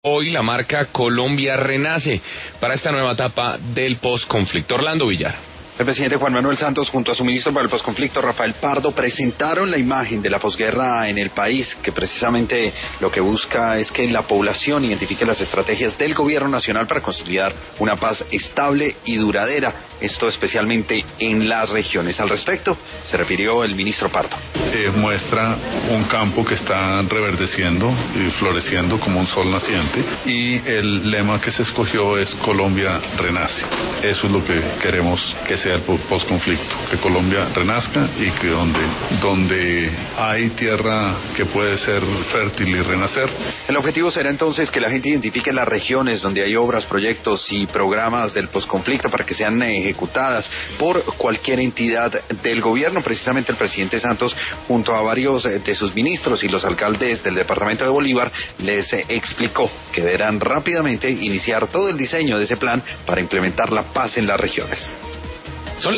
Hoy la marca Colombia renace para esta nueva etapa del posconflicto. Orlando Villar. El presidente Juan Manuel Santos junto a su ministro para el posconflicto Rafael Pardo presentaron la imagen de la posguerra en el país, que precisamente lo que busca es que la población identifique las estrategias del gobierno nacional para consolidar una paz estable y duradera, esto especialmente en las regiones. Al respecto se refirió el ministro Pardo. Muestra un campo que está reverdeciendo y floreciendo como un sol naciente, y el lema que se escogió es Colombia renace. Eso es lo que queremos que sea el posconflicto, que Colombia renazca y que donde hay tierra que puede ser fértil y renacer. El objetivo será entonces que la gente identifique las regiones donde hay obras, proyectos y programas del posconflicto para que sean ejecutadas por cualquier entidad del gobierno. Precisamente el presidente Santos, junto a varios de sus ministros y los alcaldes del departamento de Bolívar, les explicó que deberán rápidamente iniciar todo el diseño de ese plan para implementar la paz en las regiones.